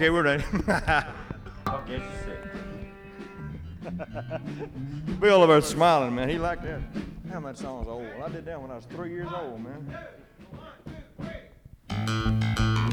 Okay, we're ready. Okay, it's sick. Bill over there smiling, man. He liked that. Damn, that song's old. I did that when I was 3 years old, man.